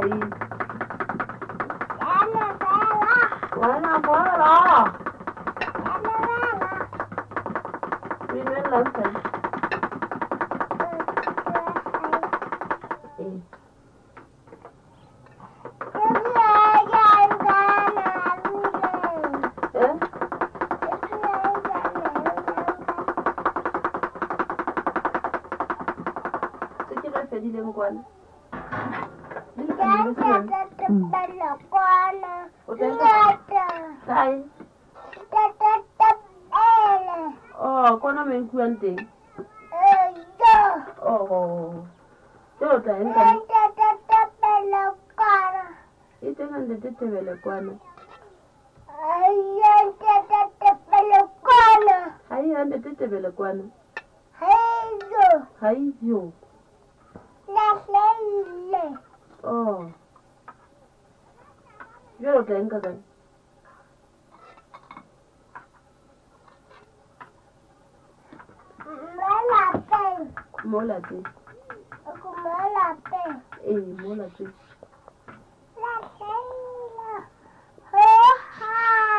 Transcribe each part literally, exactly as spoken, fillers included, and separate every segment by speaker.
Speaker 1: gì? Quay nào quá đó. Đi lên lớn thì. Đi lên quán. Đi lên quán. Sai. Oh, con nó mình quên tiền. Oh. Yo también kan. Ito nga ndete vele kwana.
Speaker 2: Ayyan ndete vele kwana.
Speaker 1: Ayyan ndete vele kwana.
Speaker 2: Hayo.
Speaker 1: Hayo.
Speaker 2: Lele.
Speaker 1: Oh. Yo también kan.
Speaker 2: Molate.
Speaker 1: Molate.
Speaker 2: Molate.
Speaker 1: Eh, molate.
Speaker 2: La Sheila. Oh ha.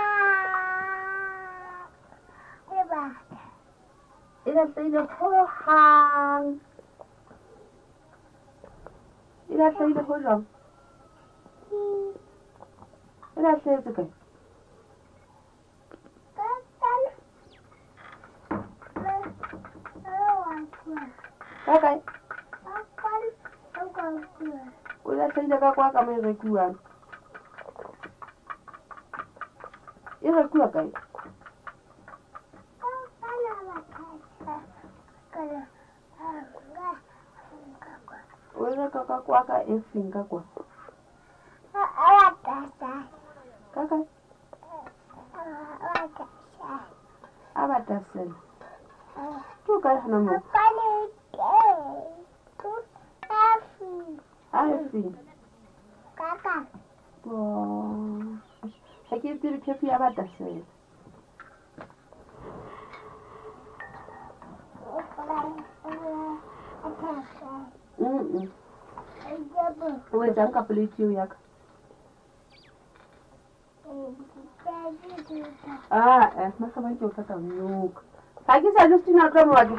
Speaker 2: Eba.
Speaker 1: Ila Sheila ho hang. Ila Sheila ho rong. Ila Sheila tu kai. Okay. Ula Sheila ka kwa kama irekuan. Irekua kai. Ula kaka kwa ka efinga kwa. Kaka. Abatasel. Tu kai hana mo. Afi.
Speaker 2: Kaka.
Speaker 1: Oh. Aqui tiro que fia abatasel. Mm. Uwe janka pelitiu yak. Ah, eh, mas sama itu kata nyuk. Lagi saya Justina kamu lagi.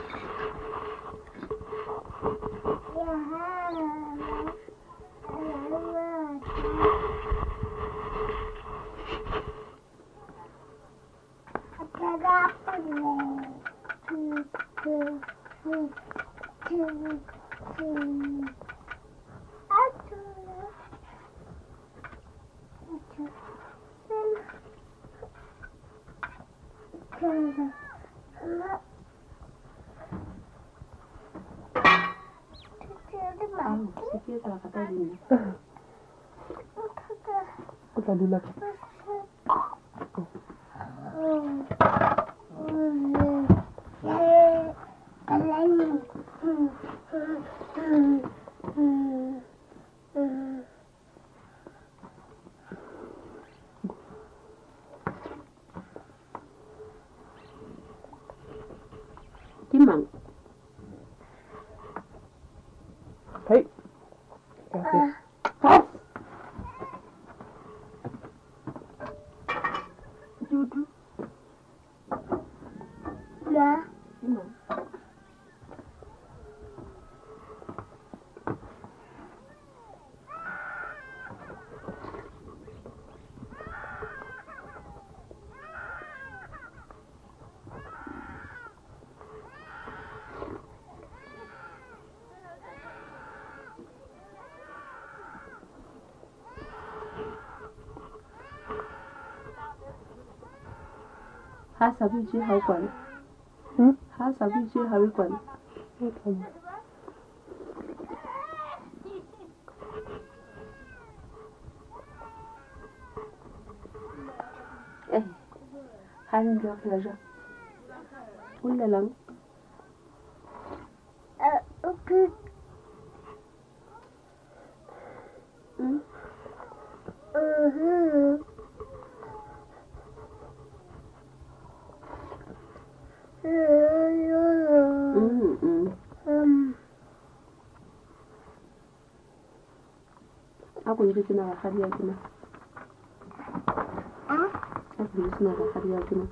Speaker 1: Sikit salah kata ini. Kita dulu. Timang. Hey. Okay. Pas. Judu.
Speaker 2: Ya.
Speaker 1: Timang. Hasa biji haukwani.
Speaker 3: Hmm?
Speaker 1: Hasa biji hawikwani.
Speaker 3: Okay.
Speaker 1: Eh. Hanin ndio kilaja. Ulle lang.
Speaker 2: Eh, okay.
Speaker 1: Hmm.
Speaker 2: Mhm.
Speaker 1: Mm mm.
Speaker 2: Um.
Speaker 1: Aku yi sina ga kariya kina.
Speaker 2: Ah?
Speaker 1: Aku yi sina ga kariya kina.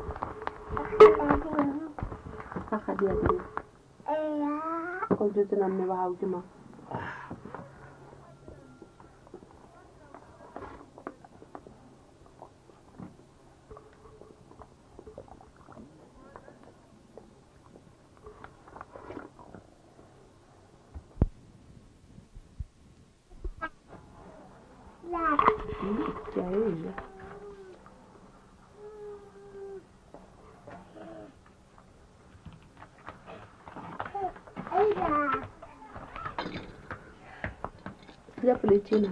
Speaker 1: Ka kariya kina.
Speaker 2: Eh.
Speaker 1: Ko yi sina me ba hawo kina. Jahil. Dia boleh Cina.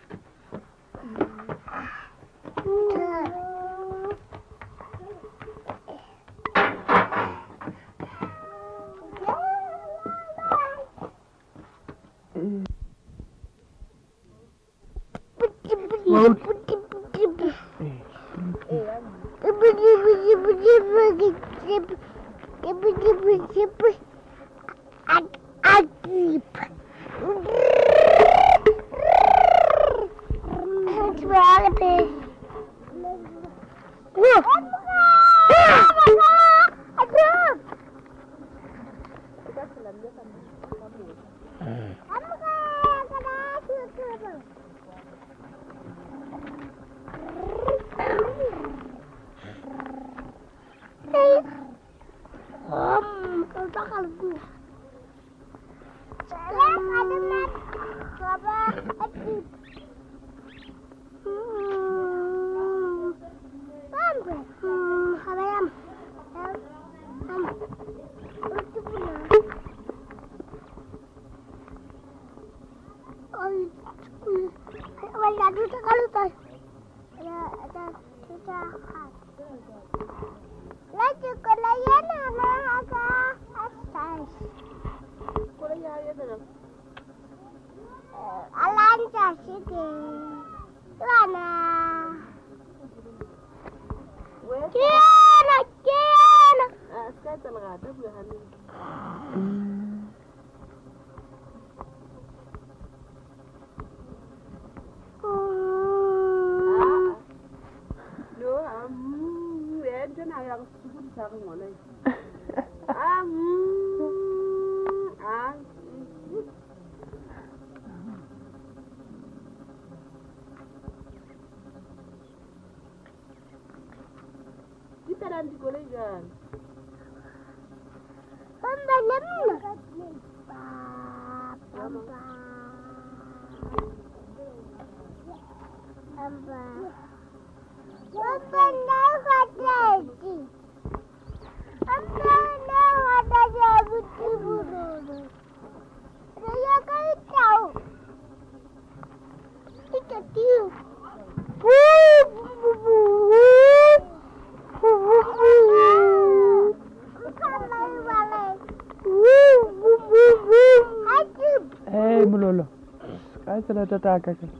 Speaker 3: Hey, mulolo. Kaya sa natataka ka.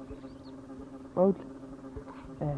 Speaker 3: Out. Eh.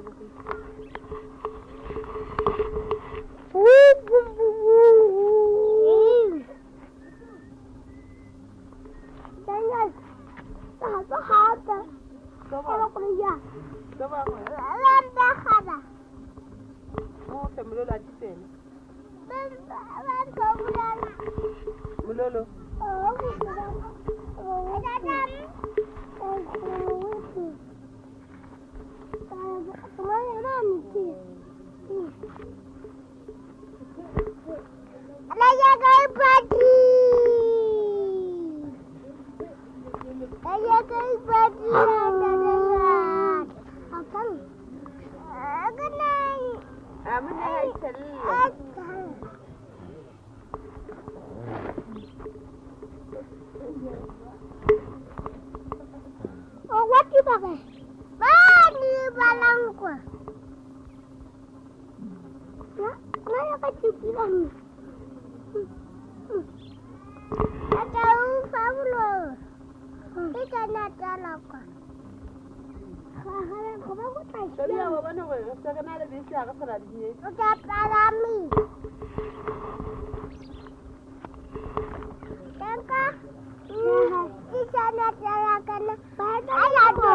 Speaker 2: Woo! hata hata. Kalau kuliah.
Speaker 1: Coba aku ya.
Speaker 2: Landa hada.
Speaker 1: Oh, saya melulu aja sih.
Speaker 2: Landa bulan.
Speaker 1: Melulu.
Speaker 2: Oh, bulan. Oh, dadam. Oh, itu. Kemana mana sih? Saya kayak padi. Saya kayak padi. Akan. Akan naik.
Speaker 1: Amin hai sel.
Speaker 2: Akan. Oh, what you pakai? Bani balangku. Ya, mana kecil bilang? Ada Pablo. Kita nak jalan kau. Hari kau mau tak?
Speaker 1: Tapi apa mana kau? Sekarang ada di sini agak salah di sini.
Speaker 2: Kita parami. Tengok. Kita nak jalan kerana ayah tu.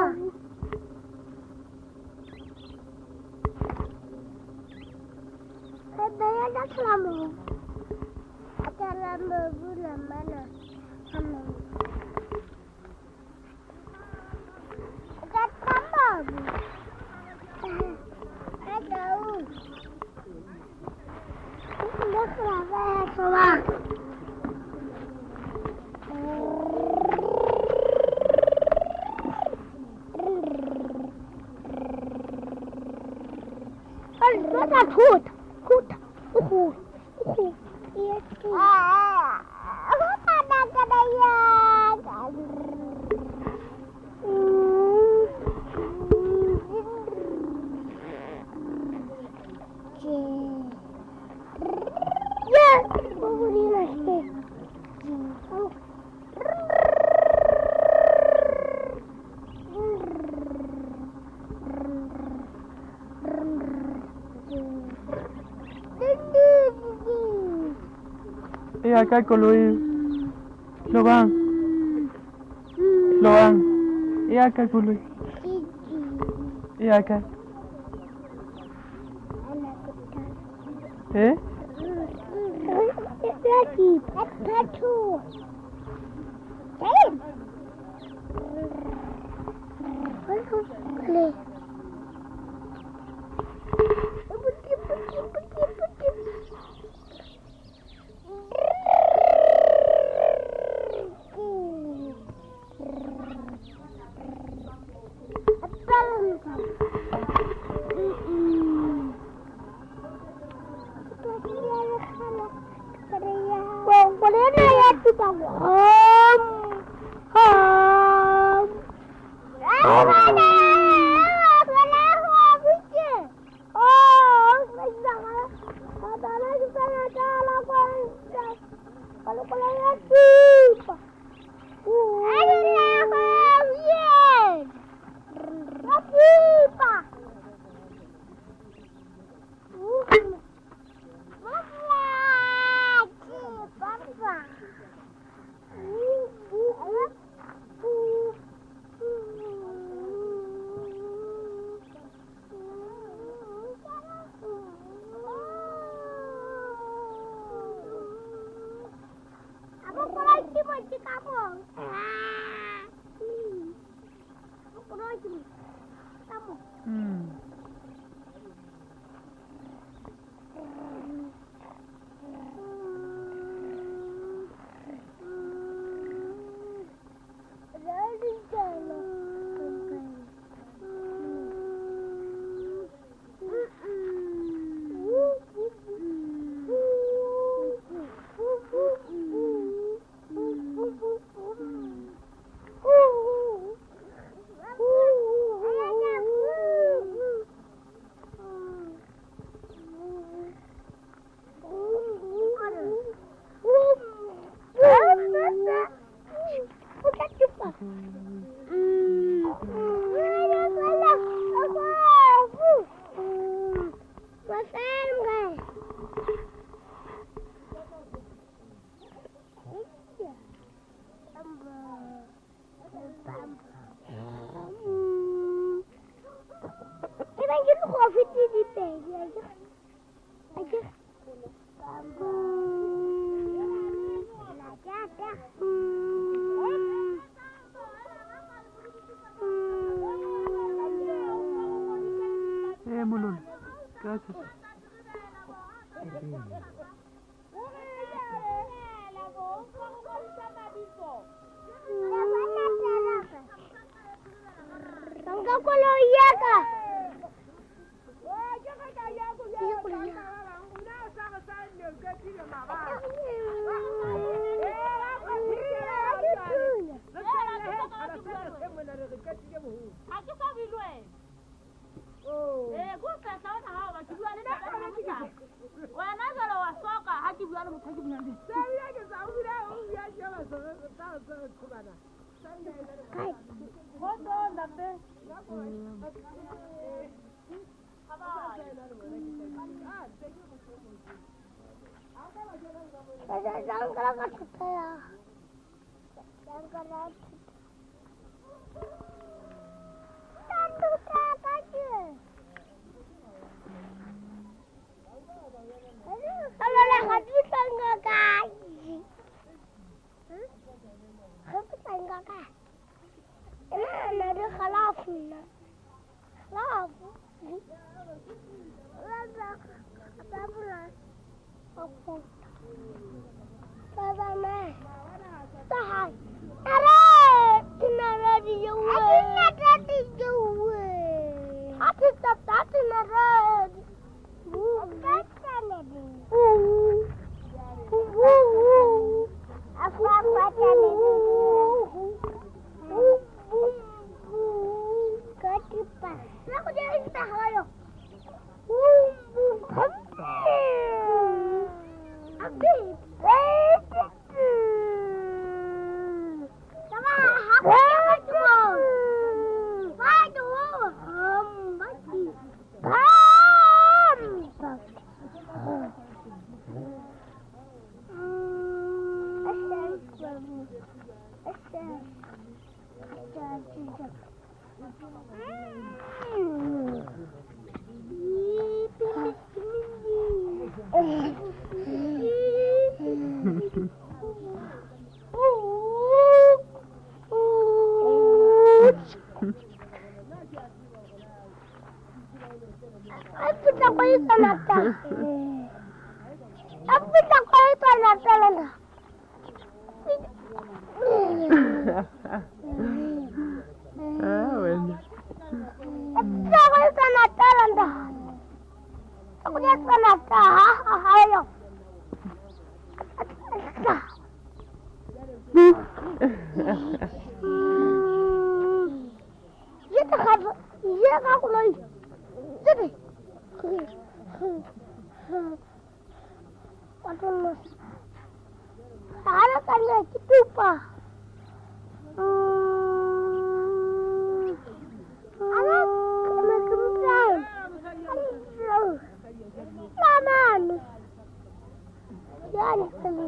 Speaker 2: Saya dah selama. Ada lama bulan mana? Sama. Ada tambah. Ada. Dah selama semua. Ada hut, hut, hut, hut. Ah, hut ada kedaya. Ya, boleh lagi.
Speaker 3: E acá con Luis. Lo van. Lo van. E acá con Luis. E acá. Eh?
Speaker 2: Lagi, satu. Hey. Boleh. Pergi, pergi, pergi, pergi. Boleh naik tu tahu. Ham, ham. Mana? Mana habis? Oh, macam ada lagi sana ada apa? Kalau kalau ya siapa? Ada habis. Siapa?
Speaker 3: Eh, Mulul. Gracias.
Speaker 2: Tangga kalau iya kah? Jangan kalau kata saya, jangan kalau tantu tak aja. Kalau nak hati tangga kaji, hati tangga kaji. Ini ada khalaf ni, khalaf. Lada, apa pula? Apa? Baba mai. Tahai. Nara, nara di jauh. Aku nara di jauh. Aku tak tak nara. Kata nara. Uh. Uh. Aku apa nara? Uh. Ketipa. Aku jadi tahai. Uh. Abi. Sama aku jangan Aduh. Mati. Bam. Asal. Asal. Asal. Apa tak kau itu nata? Apa tak kau itu nata lana?
Speaker 3: Ah, bueno.
Speaker 2: Apa tak kau itu nata lana? Aku dia itu nata, ha, ayo. Ya tak kau, ya kau lagi. Jadi, waduh, ada kan ya gitu pa. Ada kena kemana? Laman, ya ni kali.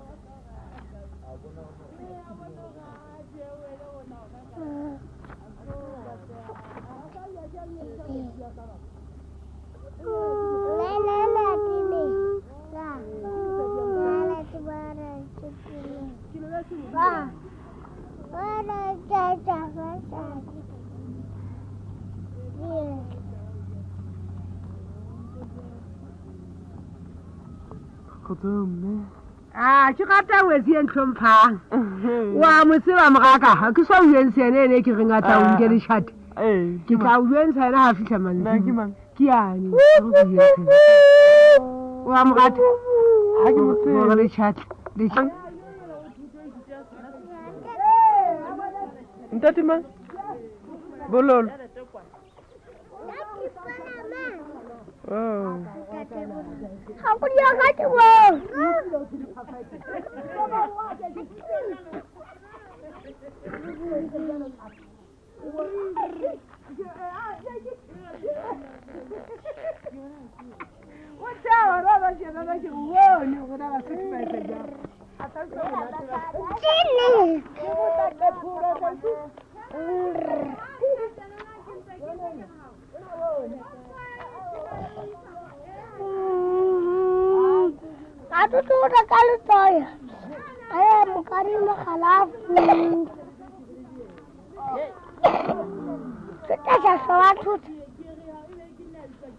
Speaker 2: Lele lagi ni, lah. Lele sebarang cuci. Wah, ada jajah jajah. Ni.
Speaker 3: Kutume.
Speaker 1: Ah, ki kata wesiyen tumfa. Wa musiba makaka, ki so wense ne ne ki ringa ta ungeli chat.
Speaker 3: Eh,
Speaker 1: Ki ta wense na hafi taman.
Speaker 3: na kiman.
Speaker 1: Kiyani. Wa makata.
Speaker 3: Haki mutu.
Speaker 1: Wa ri chat. Di chat.
Speaker 3: Entati man. Bolol. Oh.
Speaker 2: Aku dia kata wow. Sini. Aku tu dah kalau saya, ayah mukari makhalaf. Kita sesuatu.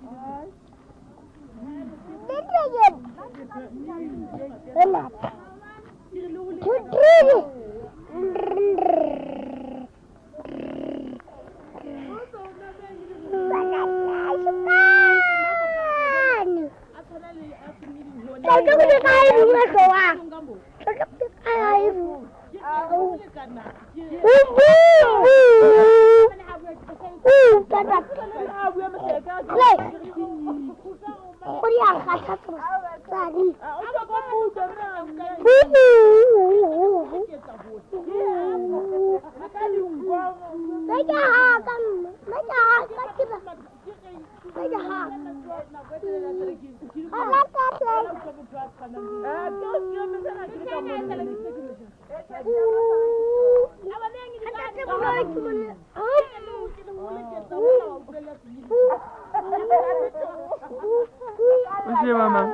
Speaker 3: Monsieur maman.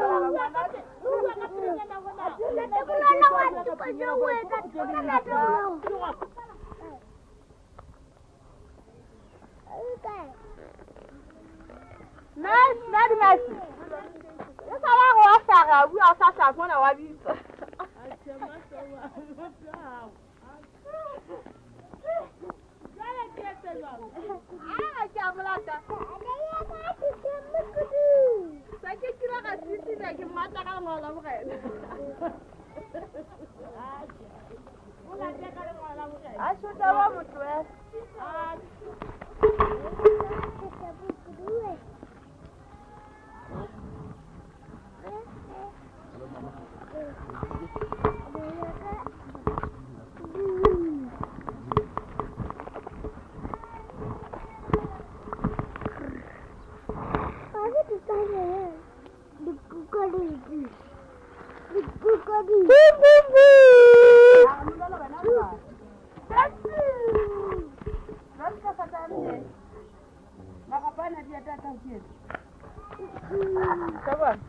Speaker 2: Nice, very nice. That's how I was Sarah. We are such a one hour. I should have a dress. Come on.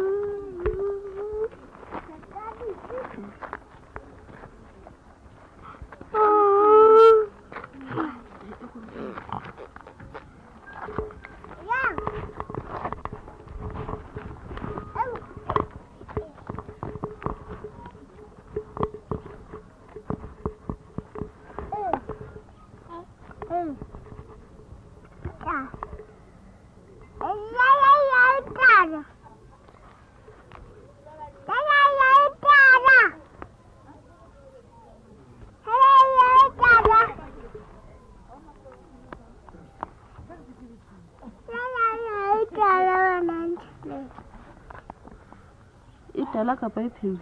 Speaker 2: Itala ka pa ipheu.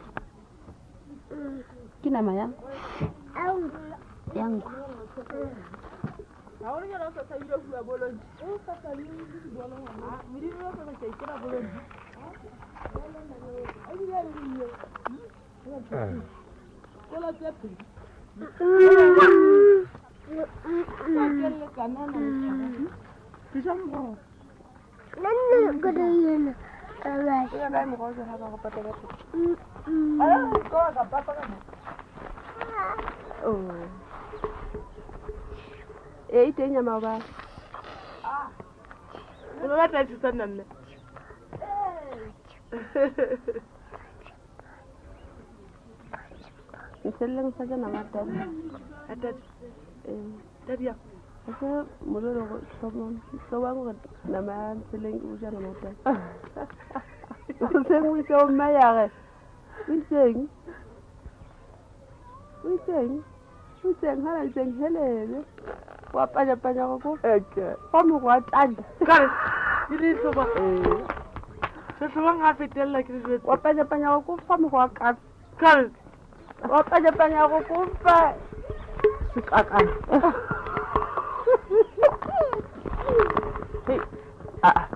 Speaker 2: Ke nama yang? Yang. Oh. Eh, itu nyama apa? Ah. Belum ada di sana nih. Misalnya saja nama tadi. Ada. Eh, tadi ya. Aku mula aku sama sama aku nama misalnya ujar nama tadi. Misalnya ujar Maya. Misalnya. Misalnya. Misalnya hal yang hele. Wapanya-panya aku. Oke. Kamu kuat aja. Kan. Jadi coba. Eh. Sesuatu ngapain dia lagi? Wapanya-panya aku kamu kuat kan. Kan. Wapanya-panya aku kumpa. Sukakan. Hei. Ah.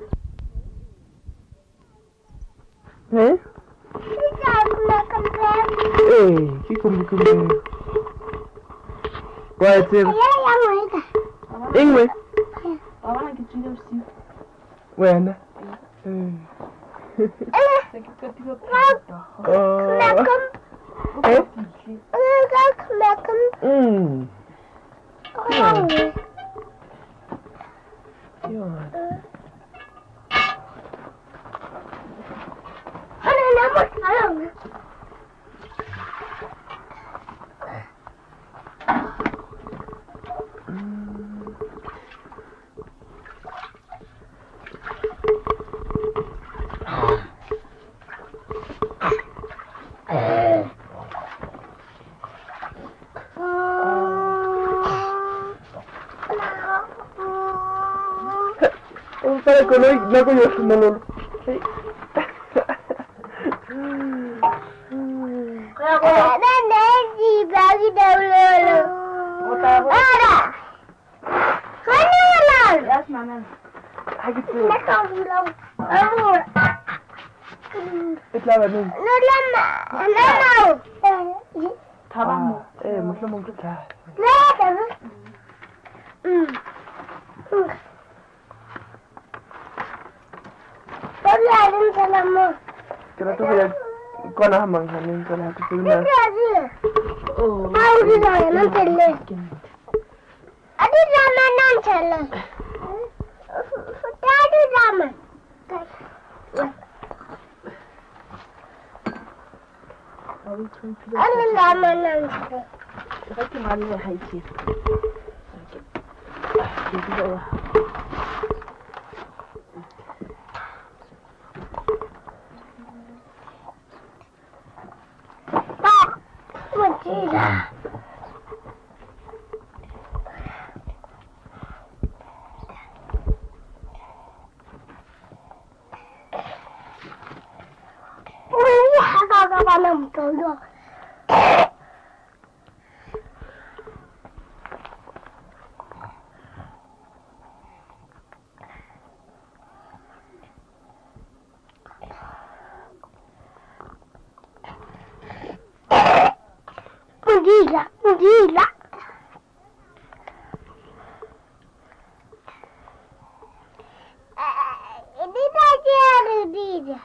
Speaker 2: Hei. Eh, kikum-kikum. Wah, itu. Ingwe. Awana kichunga usiku. Wenda. Eh. Eh. Oh. Eh. Mm.
Speaker 3: Un para koloi na ko yosu malolo.
Speaker 4: Ada nasi bagi dahulu. Ada. Mana malam?
Speaker 2: Yes, mama.
Speaker 3: Hagi tu.
Speaker 4: Nak kau bilang. Amor.
Speaker 3: Itla ba ni?
Speaker 4: Nolama. Nolama.
Speaker 2: Tamam mı?
Speaker 3: Eh, muslim mo ka.
Speaker 4: Ne tahu? Hmm. Tapi ada salamu.
Speaker 3: Kira tu ya kona hamang hanin kona tu na.
Speaker 4: Ada.
Speaker 2: Oh.
Speaker 4: Tahu di sana nanti le. Ada zaman nanti le. Ada zaman. Ada zaman nanti.
Speaker 2: Kake mali ya haiti. Jadi dah.
Speaker 4: Pak, macam agak malam tu dah. Gila, gila. Ini saja ada dia.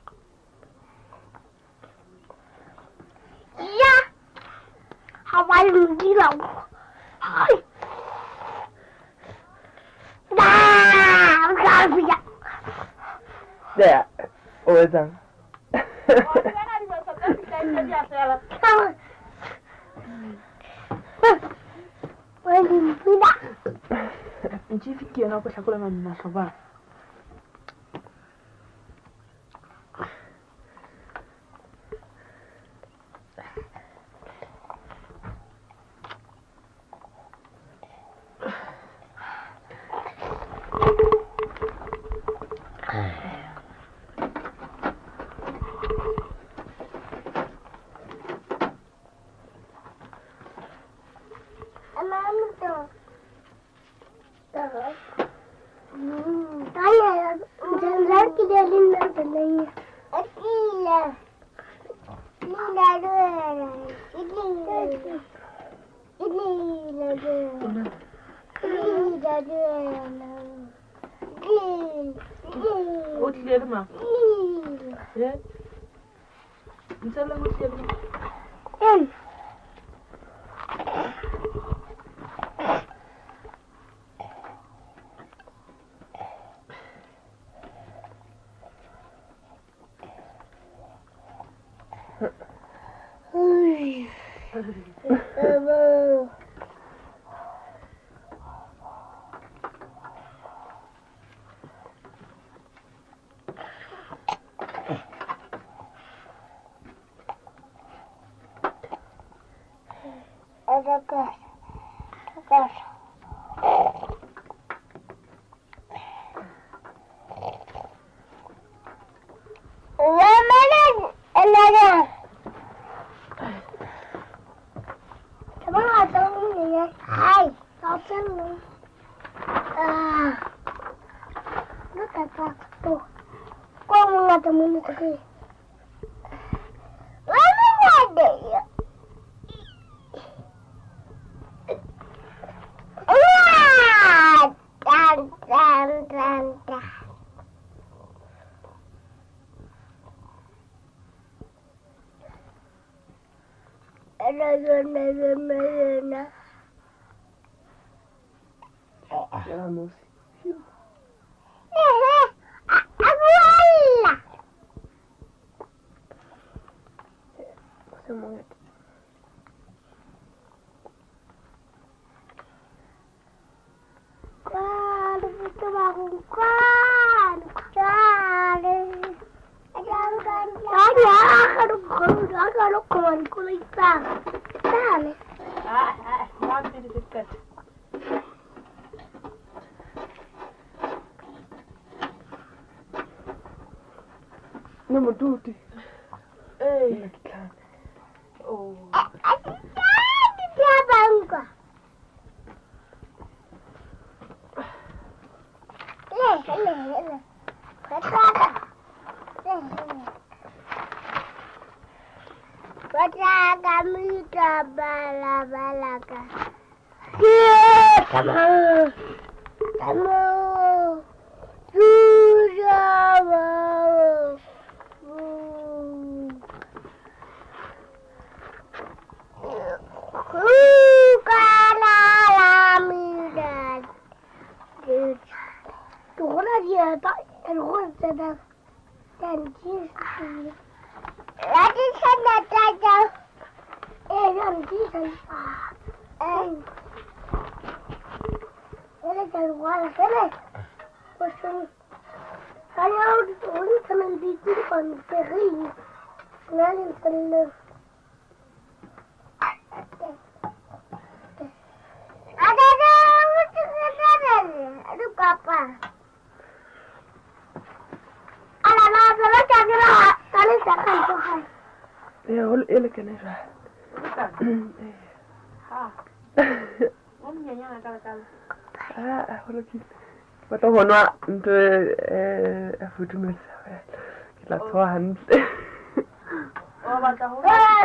Speaker 4: Iya. Hawal gila. Hai. Dah, dah dia.
Speaker 3: Dah. Oh, sang.
Speaker 4: Walimpida.
Speaker 2: Nchi fikia na kwa chakula mama nasoma. Utlirma. Ya. Insalah utlirma.
Speaker 4: En. Ui. Abang. Ada kas. Kas. Mana ada? Coba atau ini ya. Hai, kapan lu? Ah. Lu kata tuh. Kau mau ngatamu ni tadi? Mana ada ya? Dan dan dan dan. Ada ada ada ada.
Speaker 3: Ya no.
Speaker 4: Eh, abuela.
Speaker 3: Semua.
Speaker 4: Kan, itu bangun kan, kan. Jangan kan. Ada, kalau kalau kalau kawan kulit tak, tak.
Speaker 2: Ah, ah, mau jadi dekat.
Speaker 3: Ne moduti.
Speaker 2: Eh.
Speaker 3: Ina kitlana.
Speaker 2: Oh.
Speaker 4: Bangka. Le, le, le. Kata. Kata kami bala bala ka. Kamu. Kamu. Sudah mau. Dia tak terus sedang dan kisah. Lagi sana saja. Eh, nanti saya. Eh, ini keluar sana. Pasal saya udah teman bikin konferi. Nanti terus. Ada ada, ada ada. Aduh papa.
Speaker 3: يا هو ايه اللي كان يشرح
Speaker 2: Ha. Mami nyanya kala kala.
Speaker 3: اه هو لكن بتوه نوع انت افوتو من كلا توهن
Speaker 2: Oh, bata ho.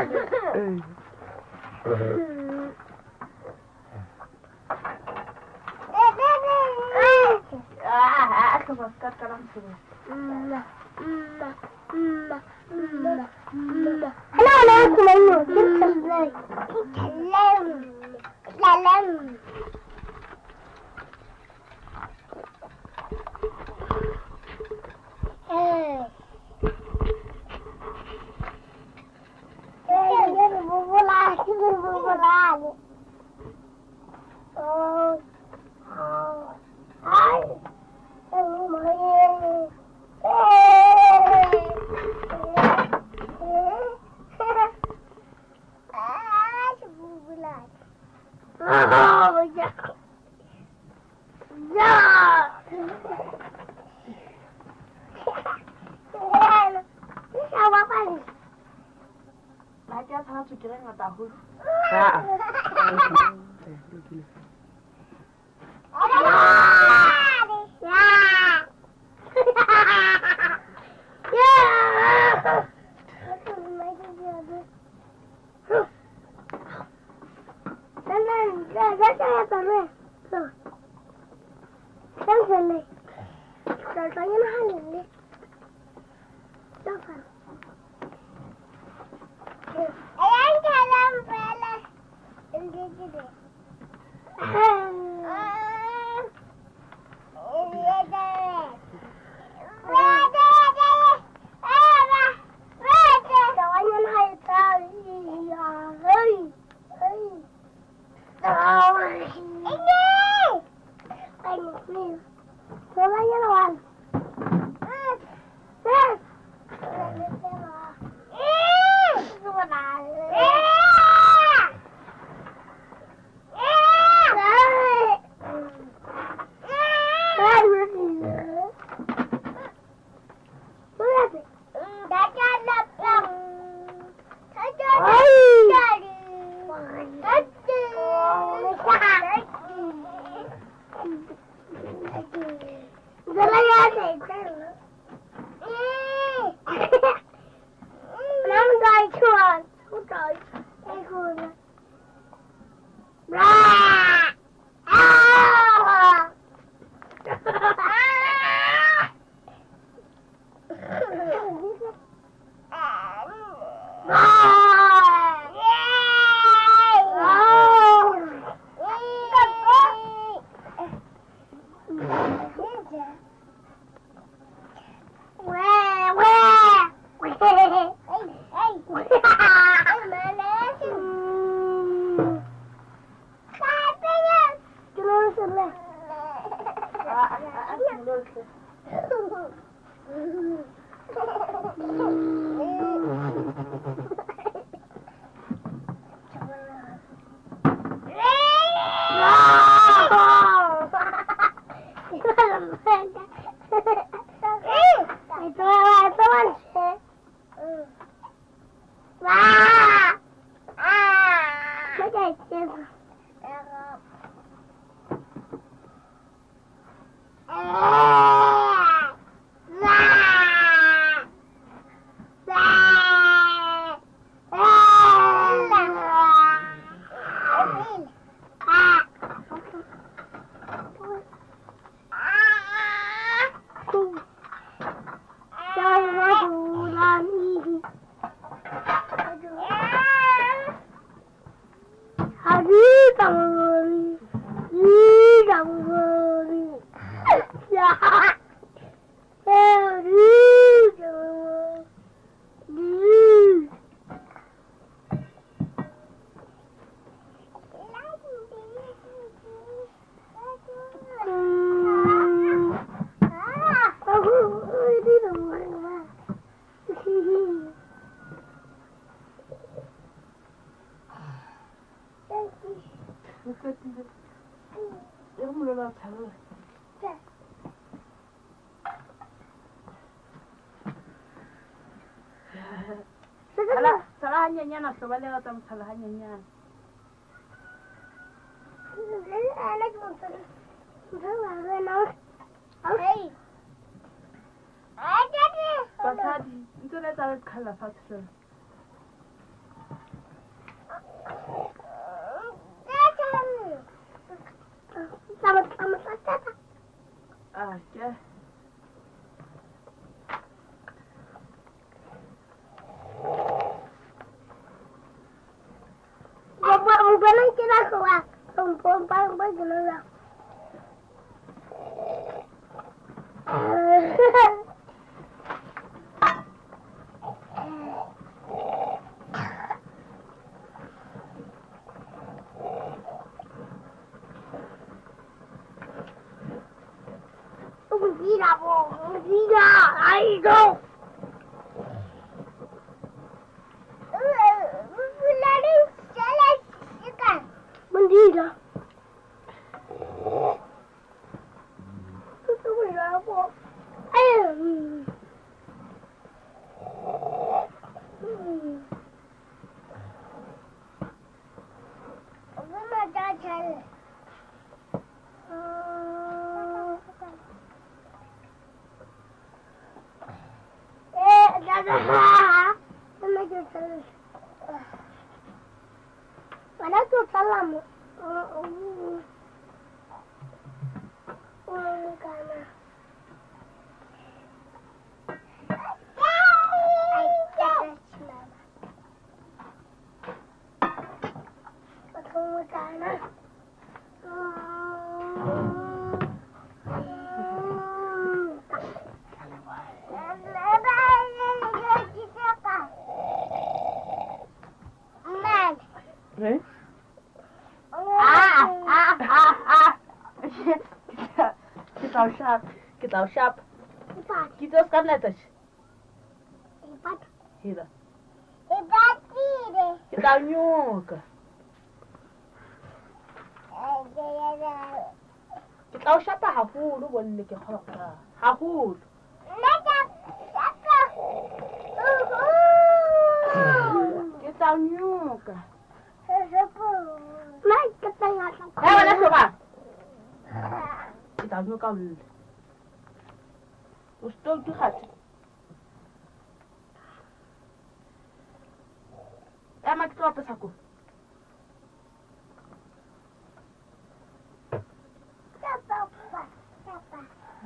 Speaker 2: Ah, aku masuk kalam sini.
Speaker 4: أنا أنا أسمع إنه تتكلم تتكلم تتكلم إيه إيه يربو بلاد يربو بلاد أوه أوه هاي يربو بلاد Oh, yeah. Yeah. Sao apa ni?
Speaker 2: Baca sana pikiran nggak tahu.
Speaker 4: Itu apa teman?
Speaker 2: molela tshalla Sala sala hanyenyana hloba le rata mosala hanyenyana
Speaker 4: Ana ke motho ba ba na Hey Ai daddy
Speaker 2: Basadi ntse le tsa khalla fatshe
Speaker 4: Sama sama tata
Speaker 2: Ah ya
Speaker 4: Baba mo ba nang kinagawa? Tumpong parang ba gano'n? Mira, po, mira, ay, go! Mentira. Mira, po. Ay, Mana tu salam? Oh, kana. Oh, kana.
Speaker 2: Right? Ah, ah, ah, ah. Kita usap, kita usap.
Speaker 4: Ipat,
Speaker 2: Kita sekarang letas.
Speaker 4: ipat.
Speaker 2: Hira.
Speaker 4: Ipat tire.
Speaker 2: Kita nyuk. Kita usap apa hahulu boleh ke haka. Hahulu.
Speaker 4: Nada, saka.
Speaker 2: Kita nyuk.
Speaker 4: Mai ketengah.
Speaker 2: Eh, mana coba? Kita nyuk kau. Ustaz tu hati. Eh, mak tu apa saku?
Speaker 4: Siapa? Siapa?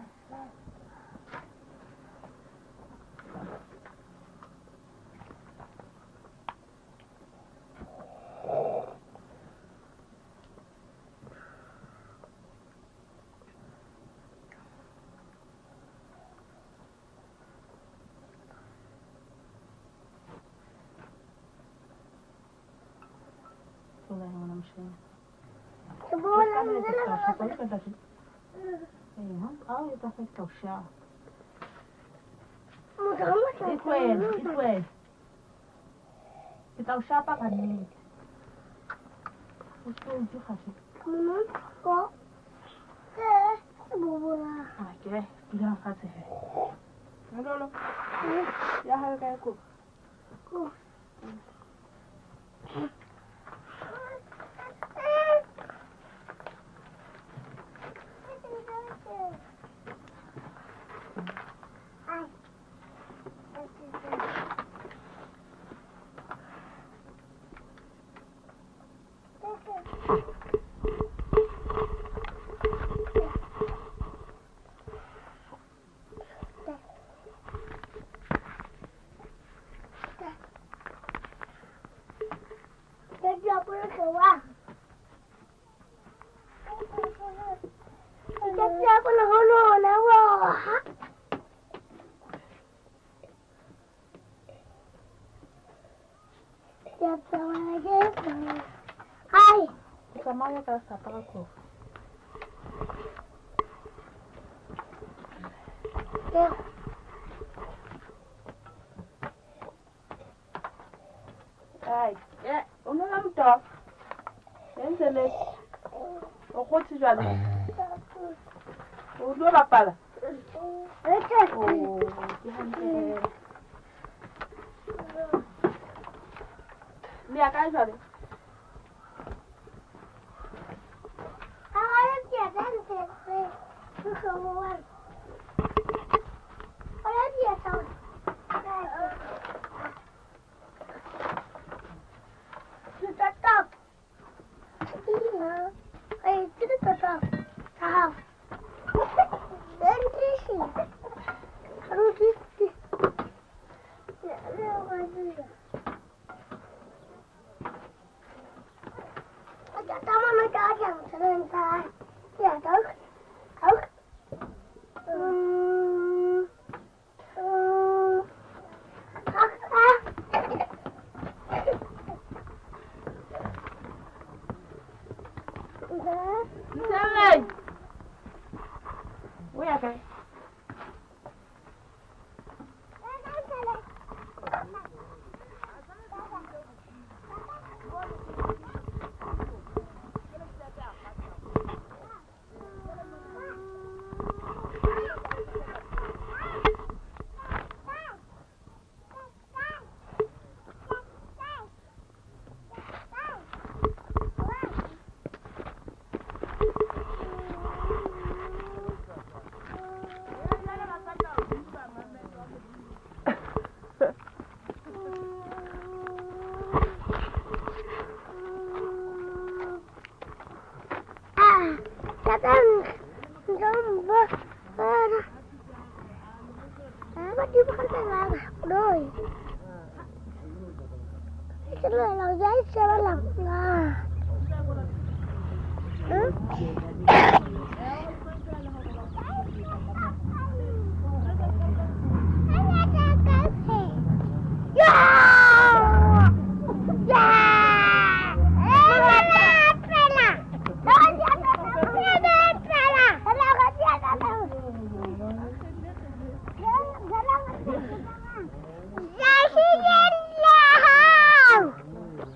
Speaker 2: والله انا مش فاهم
Speaker 4: Sebulan
Speaker 2: انا
Speaker 4: dulu.
Speaker 2: تتوشع كده كده ايوه اه يبقى في التوشع
Speaker 4: Mudah-mudahan.
Speaker 2: اتوين اتوين التوشع بقى كان وصول جو خاشي
Speaker 4: Kamu kok? Eh, sebulan.
Speaker 2: اوكي كده خاشي لا لا يا هاي كايكو
Speaker 4: Kok? Jadi apa yang keluar? Jadi aku nak hulu, nak wah. Siap sama lagi. Hai.
Speaker 2: sama ya kalau siapa aku
Speaker 4: Ya.
Speaker 2: Ai, eh, ono lam to. Enzele. O khotsi jwale. tlo bapala
Speaker 4: Eke.
Speaker 2: Oh, ke hantle. Le ya kae jwale?
Speaker 4: Ahora empieza a hacerse su software. Ahora empieza. Su tatap. Iya. Eh, itu tatap. Tahu. Dan sih. Harus di. Ya, ya, ya. Ada mana ada sebentar. Ya, tahu. Tahu. Hmm. Hmm. Ah, ah. Udah.
Speaker 2: Sampai. Wo ya kae?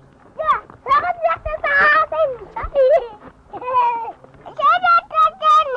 Speaker 4: Jangan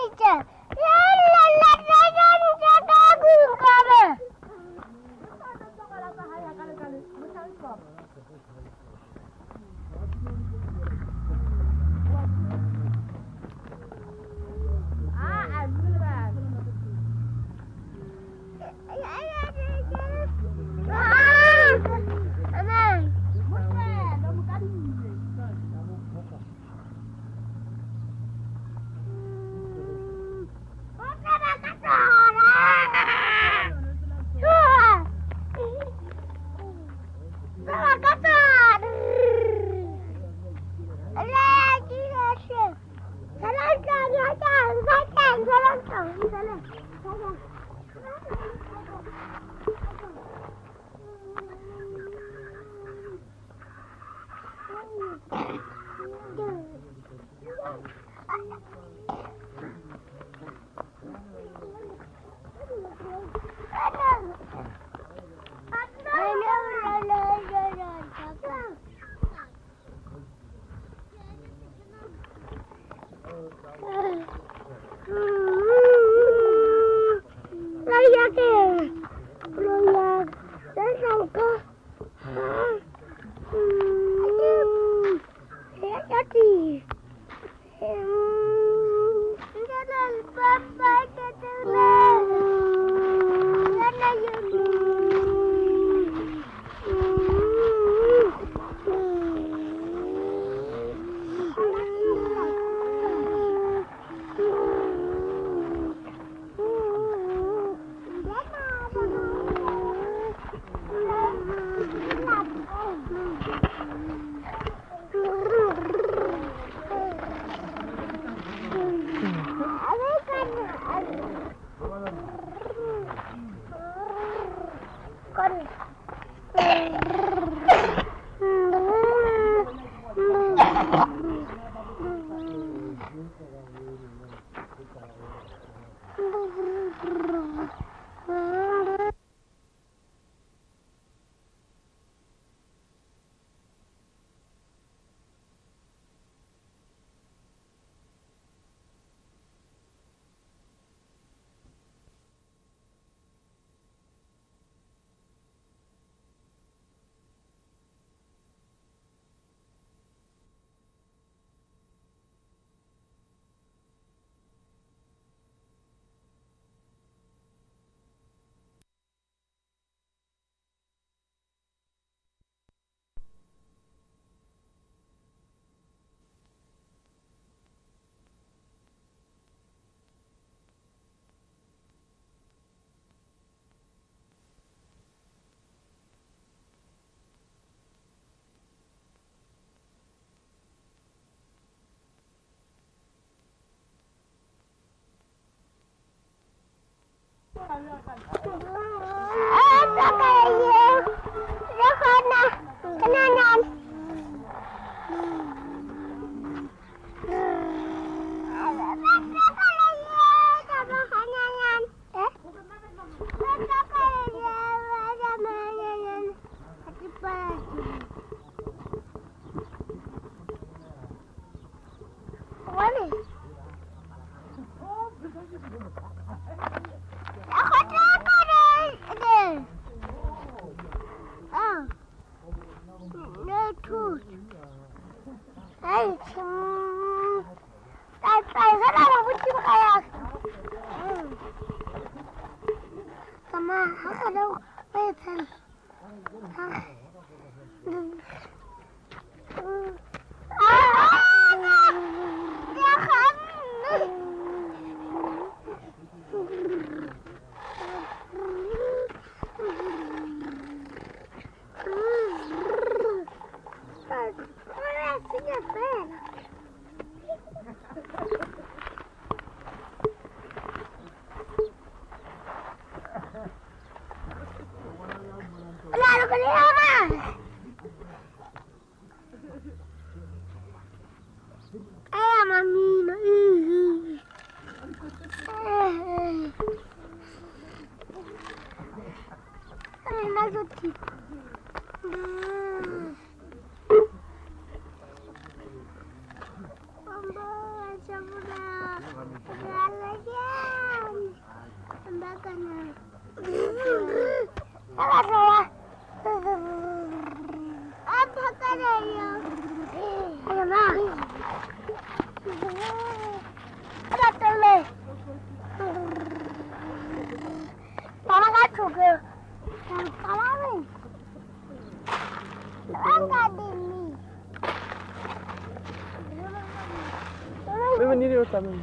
Speaker 3: Mimi nini utamani?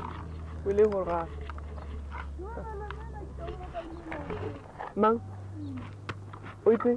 Speaker 3: Wile hora. Mang. Oite.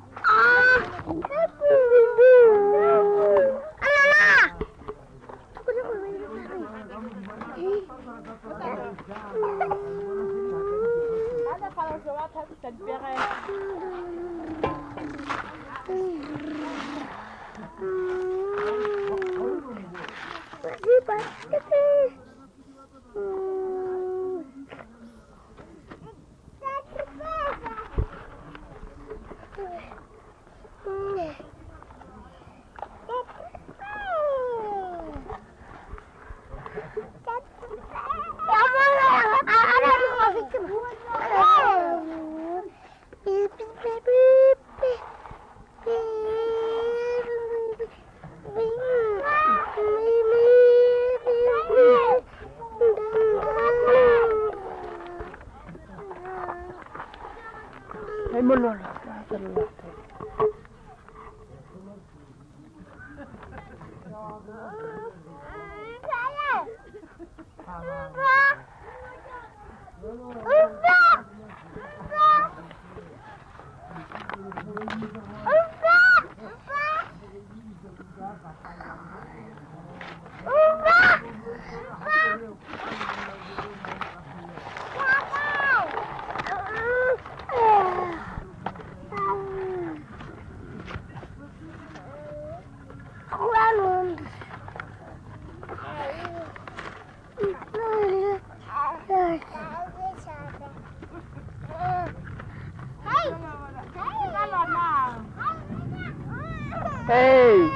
Speaker 3: Hey!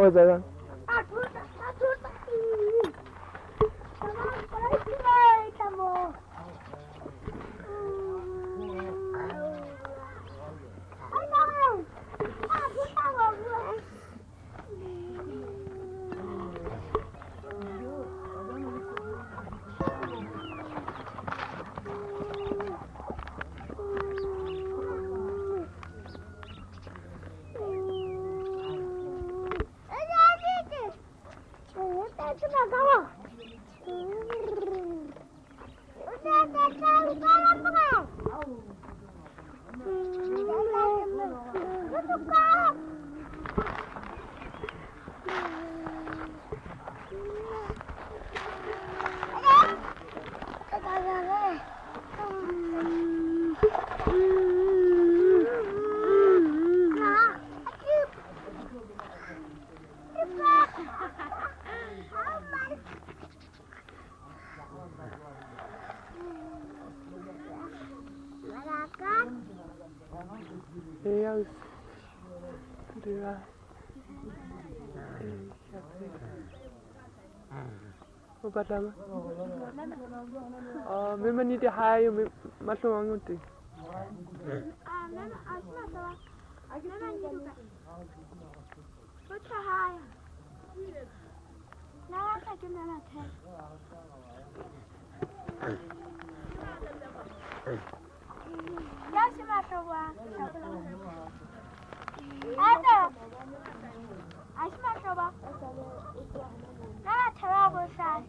Speaker 3: O zaman. Yes. Dua. Apa lama? Oh, memang ni dia hai, masuk orang tu.
Speaker 4: Ah, memang asma sawa. Memang ni juga. Kota hai. Nama tak kena nak. Ya semua sawa. Ada. Asma sawa. Nama sawa besar.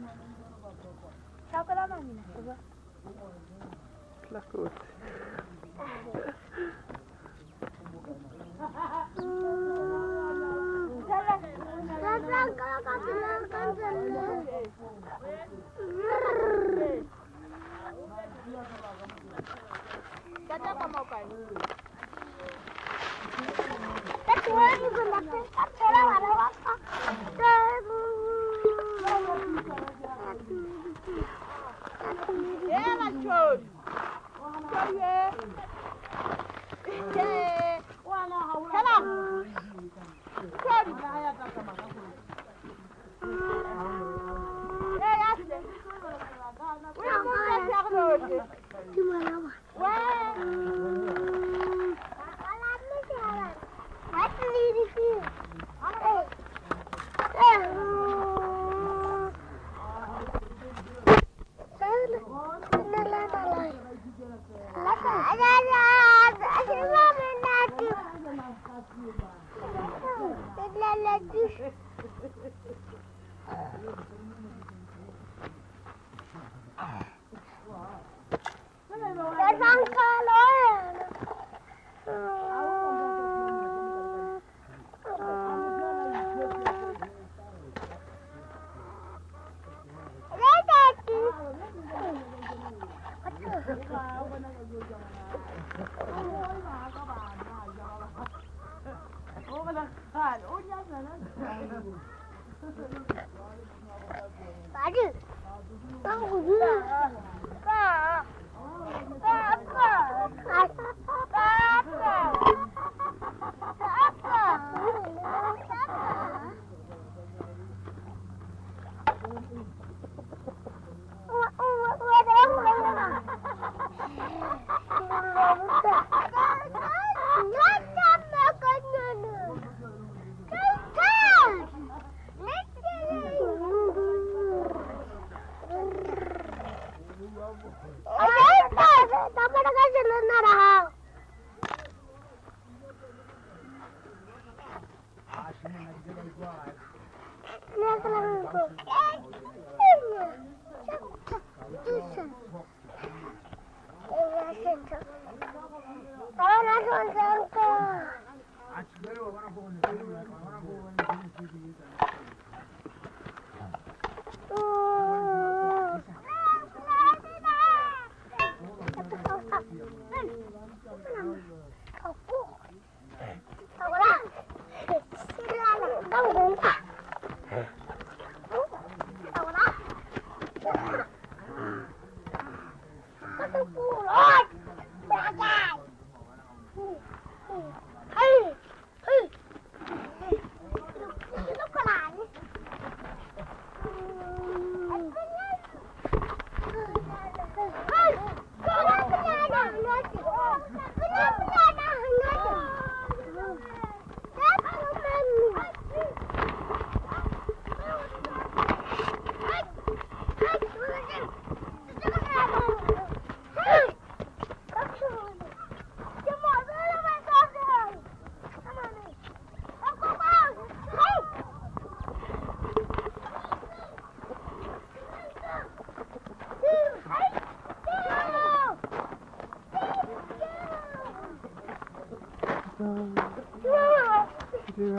Speaker 4: Siapa lama ni nak sawa?
Speaker 3: Lakut.
Speaker 4: Jangan kalau kau bilang jangan. Kita apa mau kan? Ketua juga nak kerja mana apa? Ya macam. Sorry. Eh, wana hawa. Salam. Sorry. Eh, asli. Udah mau kerja dulu. Gimana, Pak? Wah. Alam ni jalan. Hati diri sih. Eh. Eh. Padu. Tahu dia. Apa? Apa? Apa? Apa?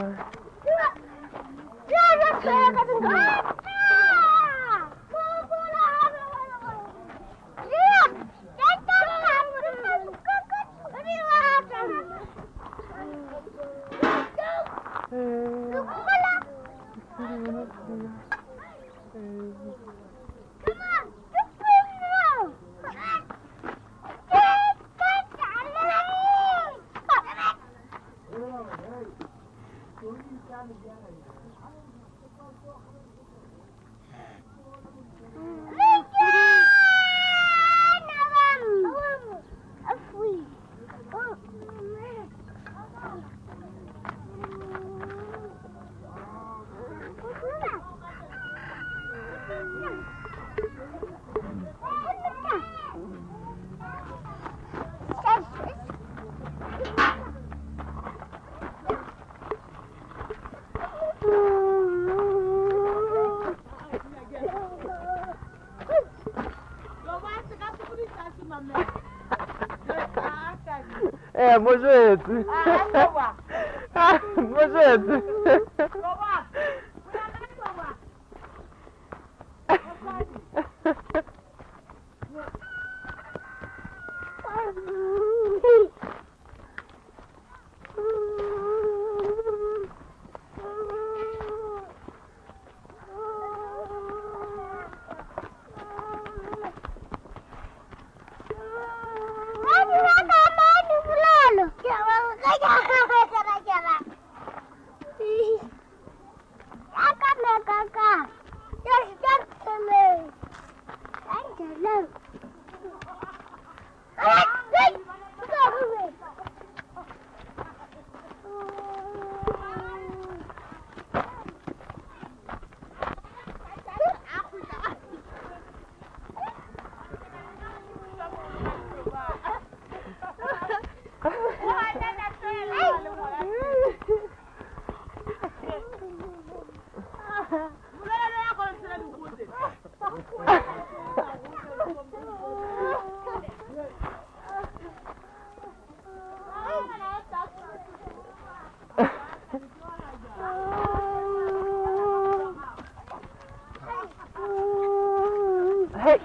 Speaker 3: Eh, mojete. Ah, mojete. Hey.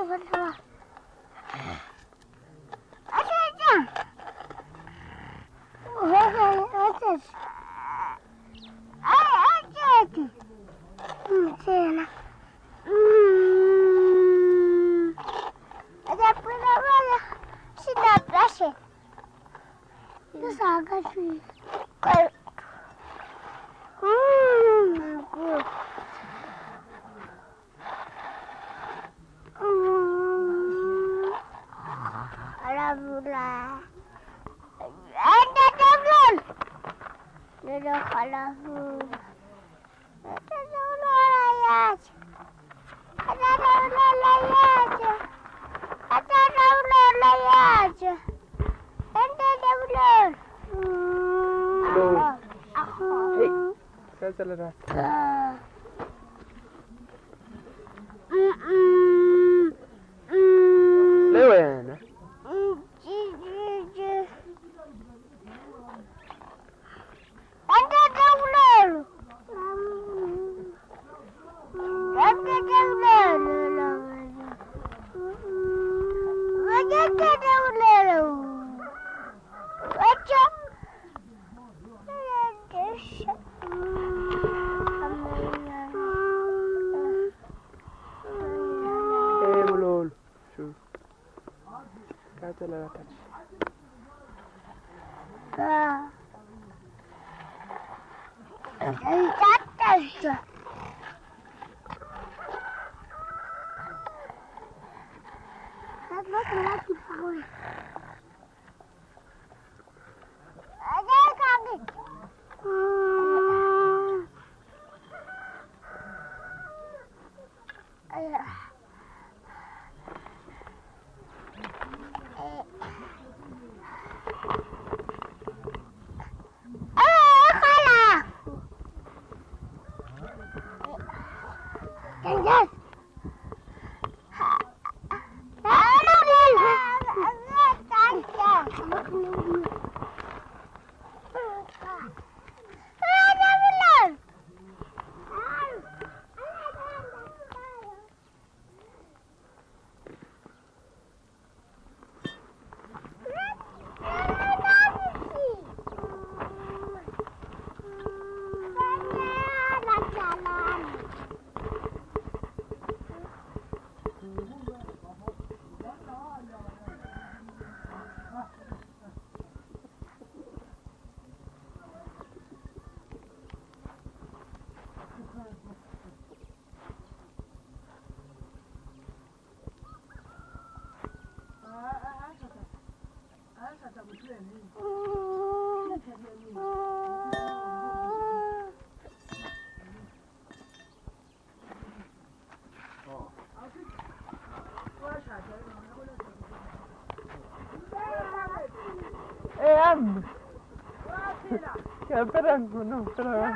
Speaker 3: Esperan, no, espera.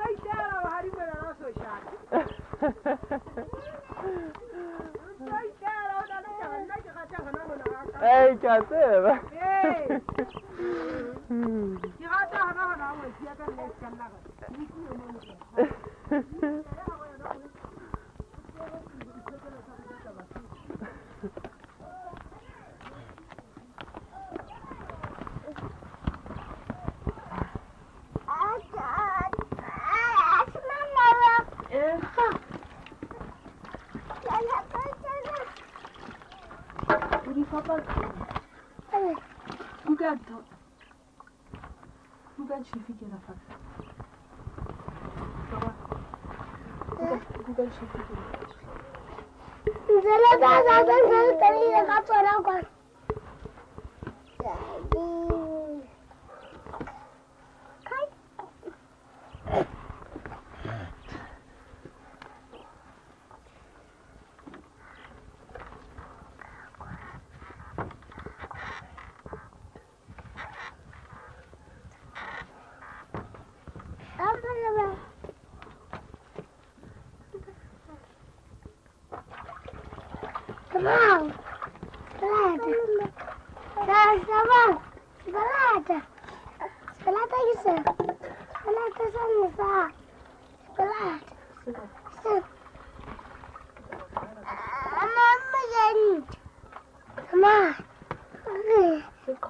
Speaker 3: Hey, ¿qué haces? Hey.
Speaker 4: Wow. Pelata. Sama. Pelata. Pelata isa. Pelata sama sa. Pelata. Mama yani.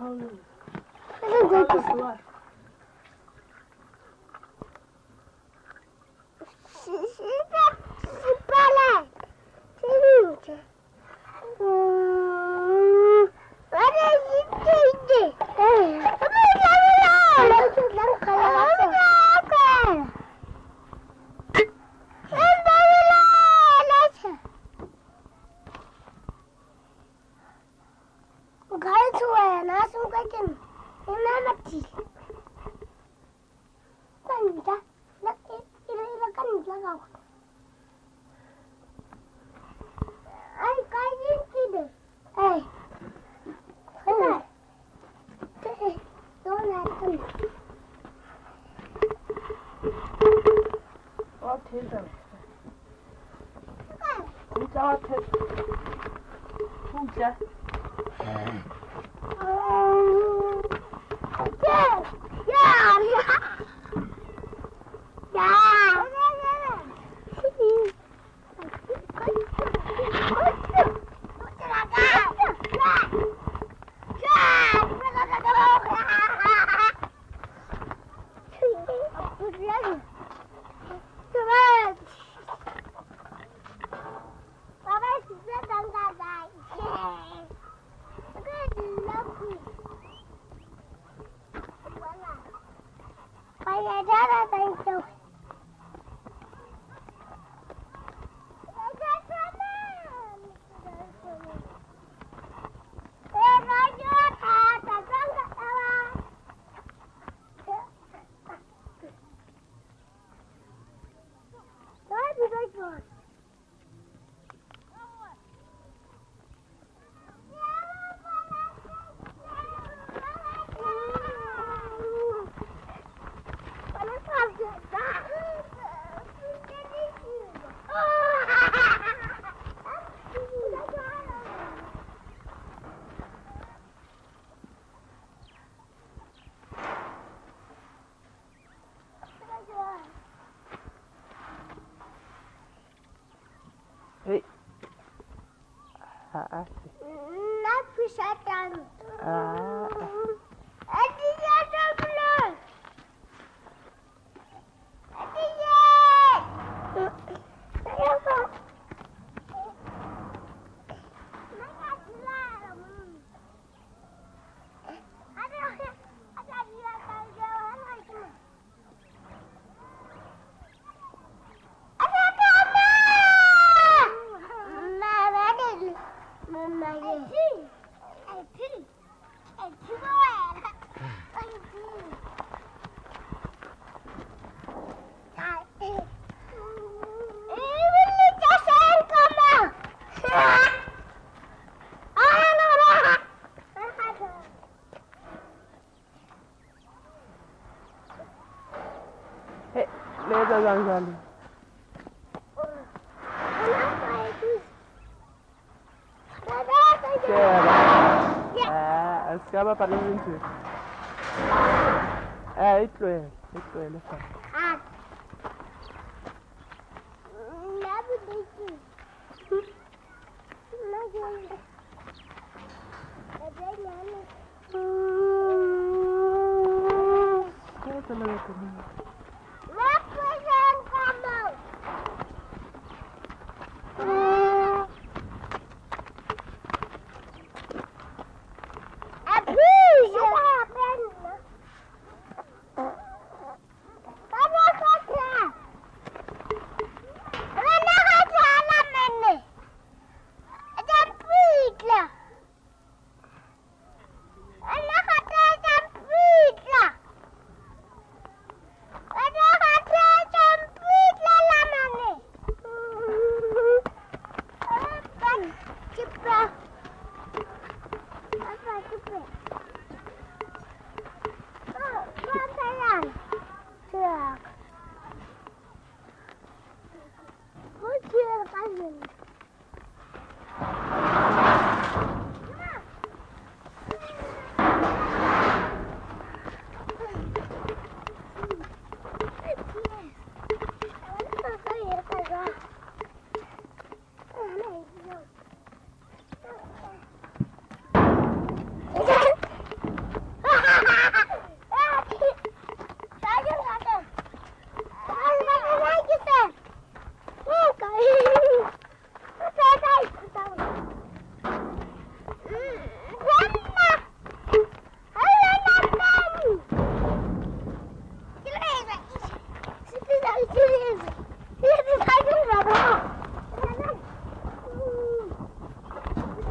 Speaker 3: Scaba para los veinte. Ah, esto es, esto es, esto es.
Speaker 4: Ah.
Speaker 3: ¿Qué te lo voy a comer?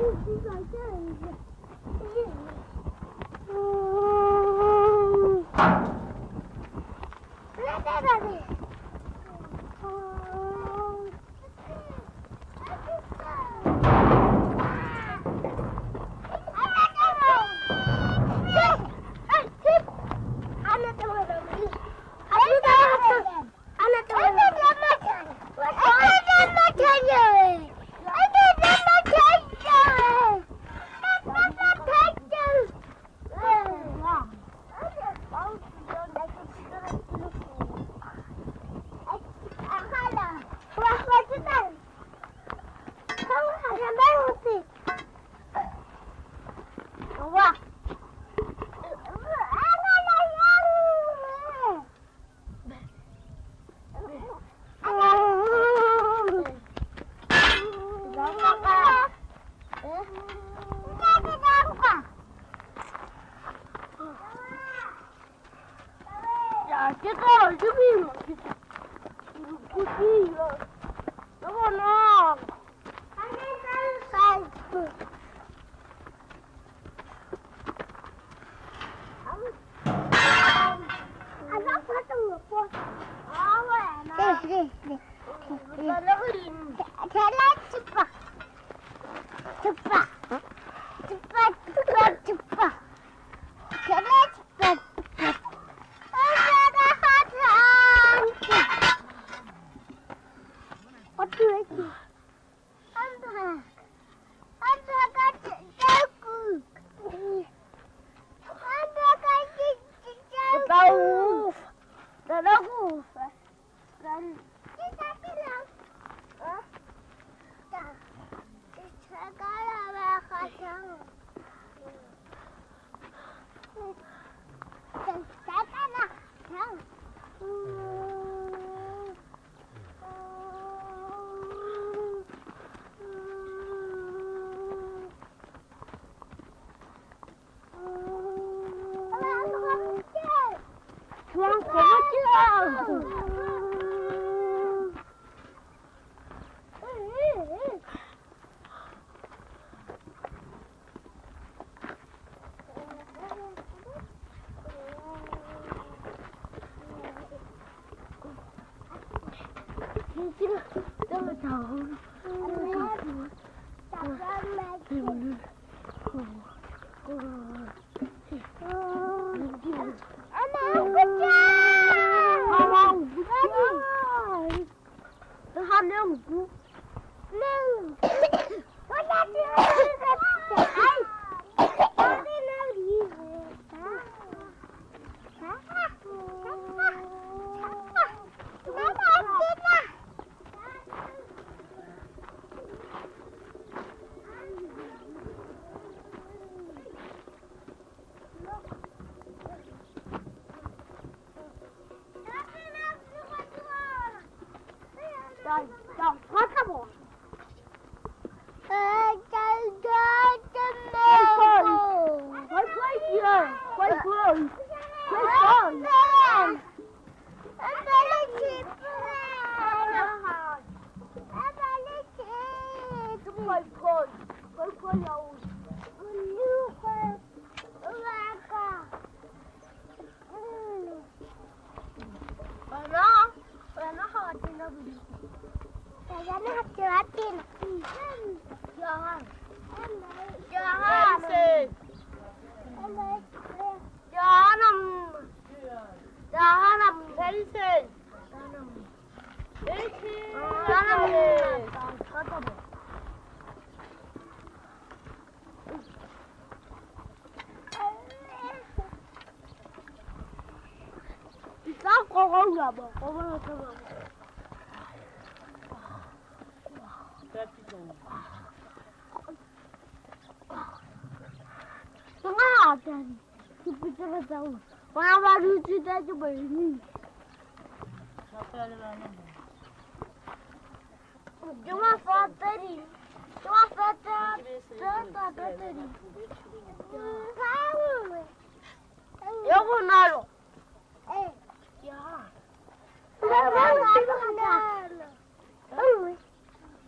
Speaker 4: Ufai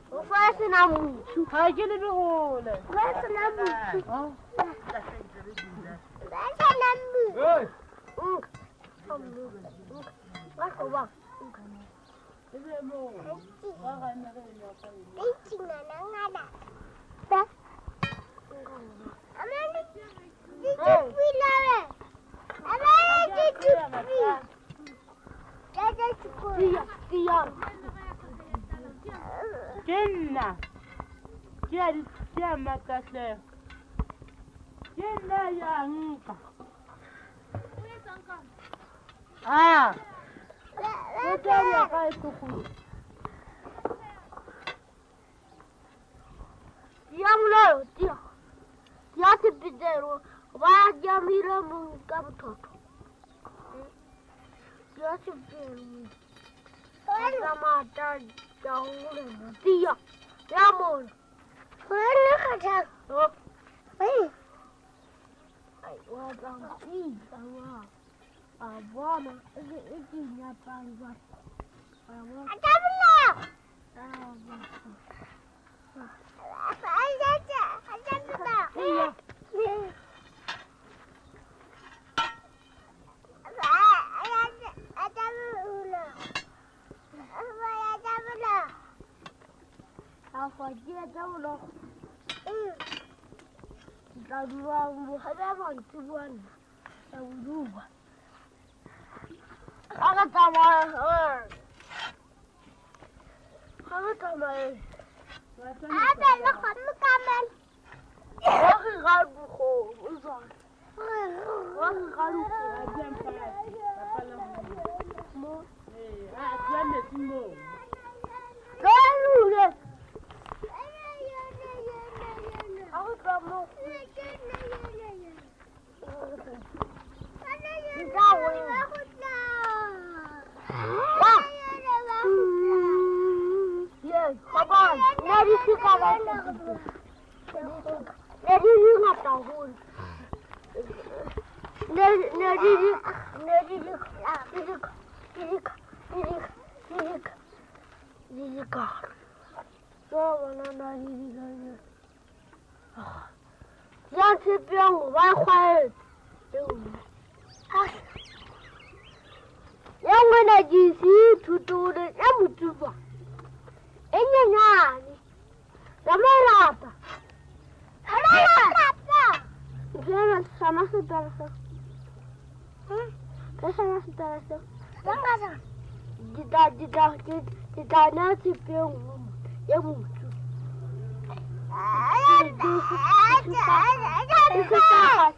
Speaker 4: Where's the number?
Speaker 2: How can it be whole?
Speaker 4: Where's the number?
Speaker 2: Oh,
Speaker 4: Where's the number?
Speaker 3: Good.
Speaker 4: Let's go back.
Speaker 2: is it more?
Speaker 4: Eating an That's I'm going to be there. I'm going to be
Speaker 2: Kenna. Kiari kia makase. Kenna ya nka. Ah. Wata ya kai tuku.
Speaker 4: Yamlo, tia. Tia ti bidero. Wa jamira mun kabtoto. Tia ti bidero. Ramata jangule tia. Yamon. Wala ka ta. Oh. Hey. Ai wa dang ti sawa. Abama, ini ini nyapa juga. Ada belum? Apa aja? Ada belum? Iya. Apa ada ada belum? Apa ada belum? Apa dia ada belum? Hmm. Lalu aku ada bantuan. Tahu Aga tamay. Aga tamay. Aga na kami kamen. Wagi galu ko. Uzan. Wagi galu ko.
Speaker 2: Adiam pa. Papala mo. Eh, adiam ne simo.
Speaker 4: Galu ne. Aga tamo. Yes, come on. Let it come on. Let it not down. Let it, let it, let it, let it, let it, let it go. So, when I need it,让这边我玩坏了。Yang mana jisi tutu dan yang mutuba. Ini nani? Ramai apa? Ramai apa? Jangan sama saudara saya. Hmm? Sama saudara saya. Mana? Tidak tidak tidak nasi piang yang mutu. Ada ada ada.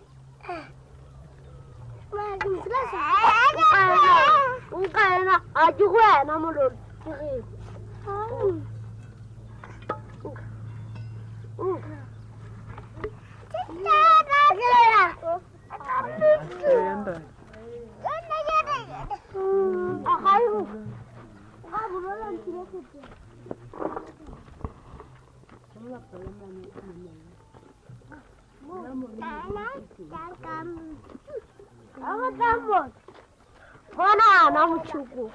Speaker 4: Ukayana ajuwe na mulol. Apa tambah? Mana nama cukup?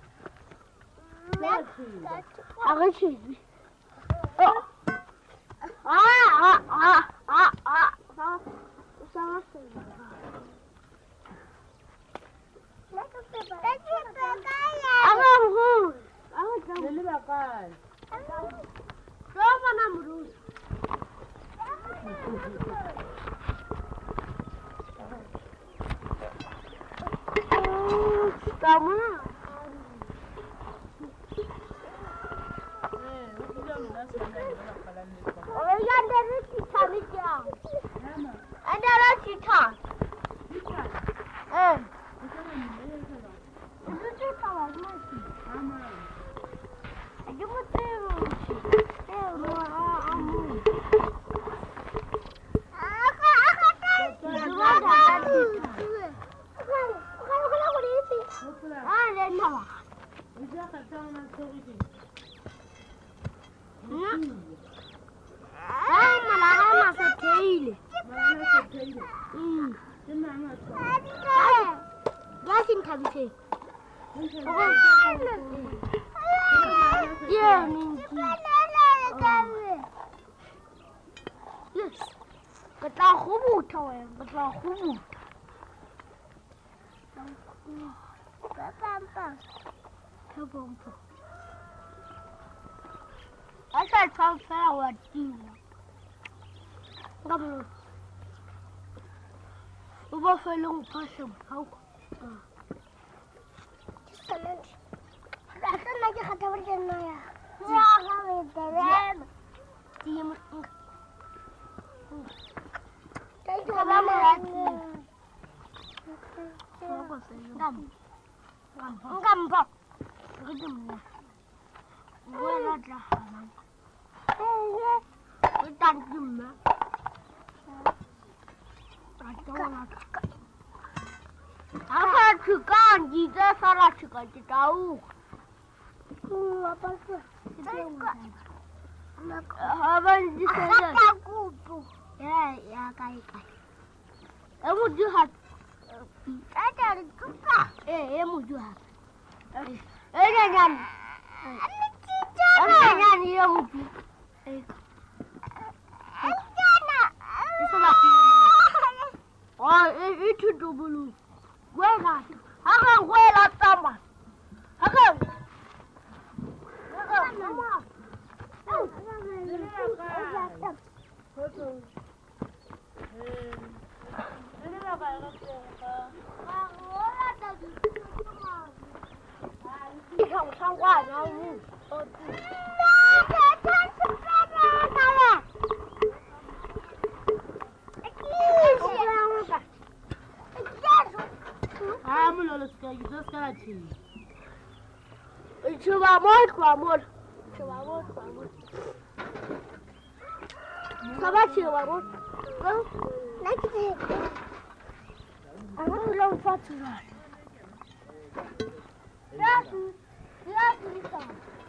Speaker 4: Agak sih. Oh. Ah ah ah ah ah. Sama sama. Agak hur. Agak jauh.
Speaker 2: Ini bakal.
Speaker 4: Sama nama dulu. Kamu? Oh, yang dari kita ni jauh. Ada lah kita. Eh. Itu kita lagi. Ayo betul. Eh, luar amu. Aku aku tahu. Luar amu. Ah, dan apa?
Speaker 2: Bisa kata orang sorry.
Speaker 4: Ah, malah masuk tail.
Speaker 2: Mana sekali.
Speaker 4: Hmm.
Speaker 2: Jangan masuk.
Speaker 4: Dia cinta bisa. Dia ni. Ke tla go botha wena, ke tla go botha. Papa. Papa. I said some flower tea. Come on. Over for a long person. How? Just a minute. I don't like to have a dinner. Yeah, I'm the team. Take your mama. Come. Come back. Where are the hands? We can't do that. I don't want to. I can't go and eat the salad to get it out. Haven't you said that? Yeah, yeah, I got it. Would you have? I got it. Eh, would you have? Eh, then. I'm young. Oh, it's a double. Where not? I can wear that summer. I can. Không xong quá đâu. I'm a little scared. You just got to cheese. It's a more, more. It's a more, more. How about you, Wabot? Well, next day. I want to learn how to run. Yes, yes, Lisa.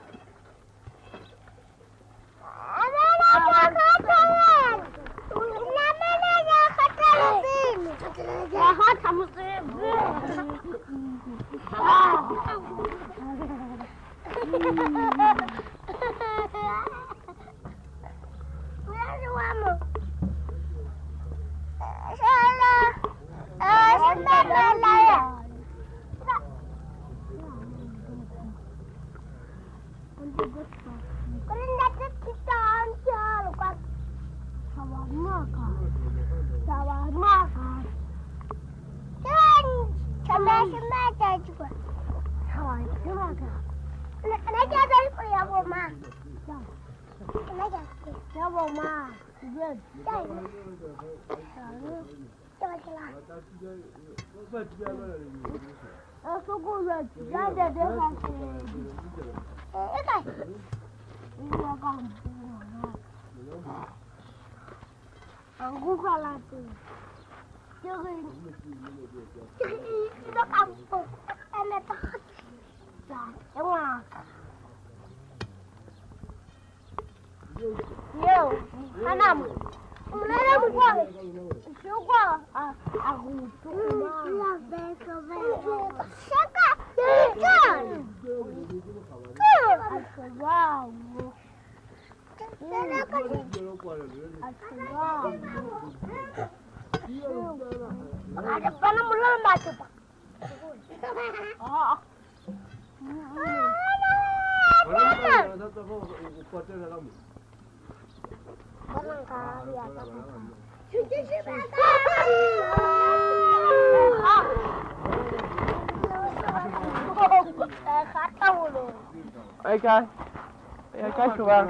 Speaker 3: Hey guys, hey guys, Luang.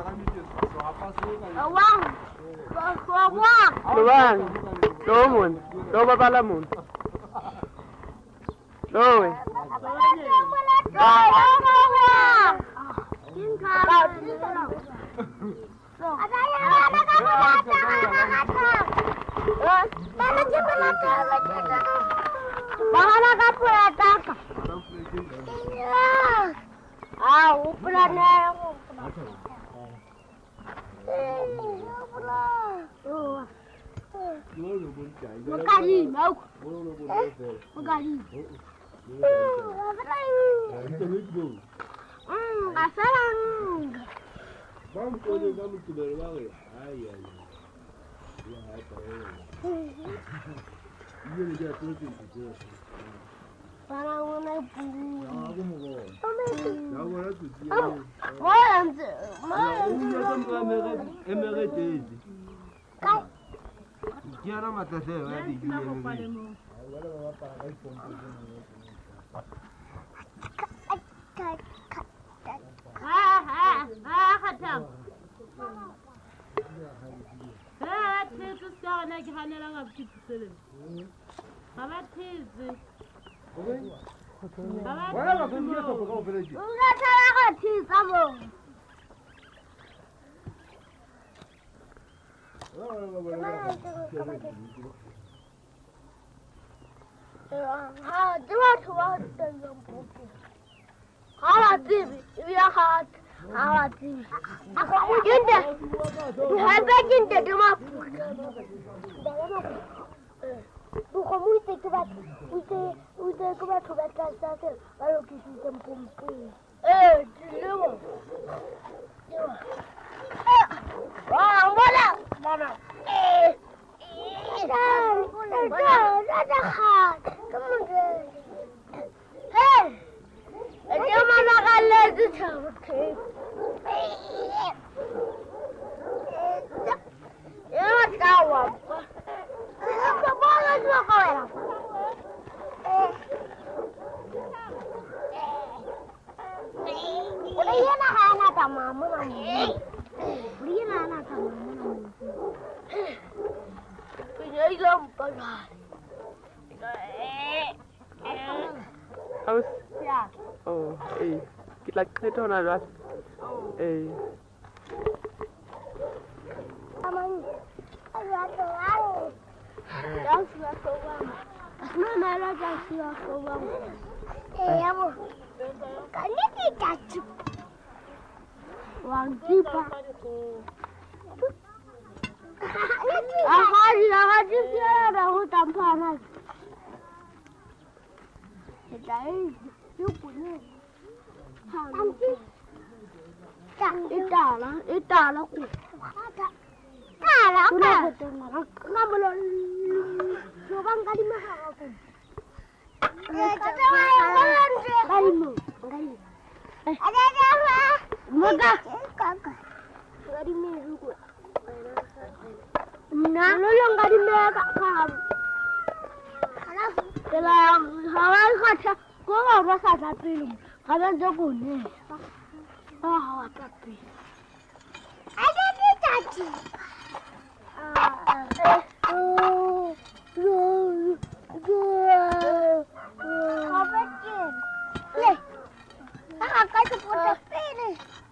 Speaker 4: Luang, Luang.
Speaker 3: Luang, Luang, Luang apa lamun? Luang.
Speaker 4: Bahala kapo yataka. Ah, upra na ako. Magkali, mau. Magkali. Hmm, kasalang.
Speaker 5: Vamos poder vamos comer lá. Ai ai.
Speaker 2: Aus? Ja. Oh, ey. Kita kereta nak ras. Eh.
Speaker 4: Aman. Ayah tuan. Jangan suka tuan. Mana lah jangan suka tuan. Eh, amu. Kali kita cup. Wang jipa. Ahadi, ahadi dia dah hutan panas. Đây, chú của nó. Ăn chứ. Ít đà nó, ít đà nó của. Đà nó cả. Nó mà nó chú băng cái đi mà hàng của. Cái cho ai có lên chứ. Cái đi mù, cái đi. Ở đây ra hoa. Mù cả. Cái đi mù rú của. Nó lông cái đi mù cả cả. Kalau hawa kata, kau apa rasa tapi lu, kalau jago ni, ah hawa tapi. Ada ni caci. Ah, oh, oh, oh, apa sih? Leh, tak akan sepuluh peni.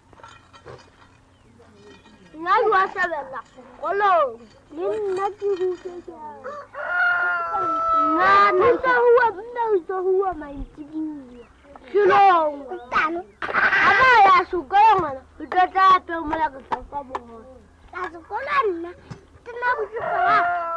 Speaker 4: Nak dua sebelah. Kalau ni nak dua sebelah. Nah, nasa huwa, nasa huwa maintindiyo. Silong. Tano. Aba ya sukolong na. Utata to malaga sa kabo. Sa sukolan na. Tinabu sukola.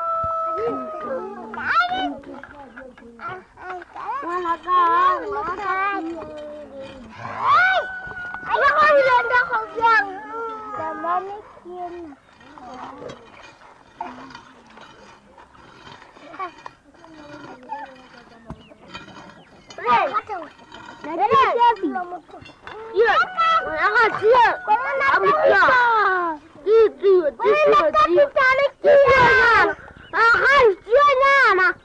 Speaker 4: Wala ka, wala ka. Ay! Ay, ako hilanda ko siyang. Damanik yun. Hey, nanti siapa? Ya, aku siap. Aku siap. Itu, itu, itu. Cari siapa? Ah, siapa nak?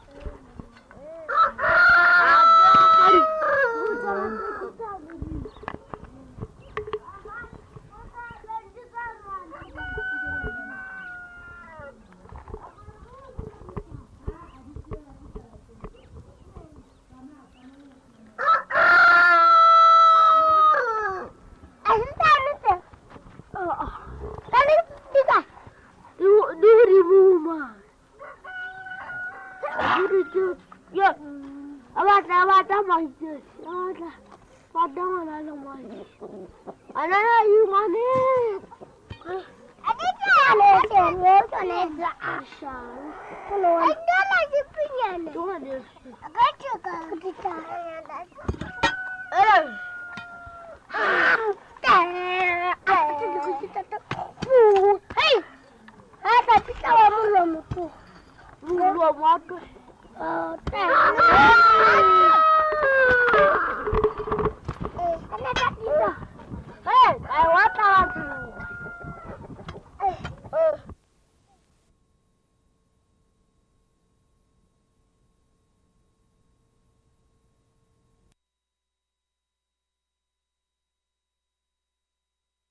Speaker 4: Ya, awak awak dah masih. Ada, padang ada masih. Ada you mana? Ada mana? Ada mana? Ada asal. Kalau ada lagi punya. Tu ada. Agak juga kita ada. Eh. Ah, tak. Kita kita tu. Hey. Ada pita wa molomo tu.
Speaker 2: Rulo moto.
Speaker 4: Oh, ta. Eh, ana ta pita. Eh, ai wata watu.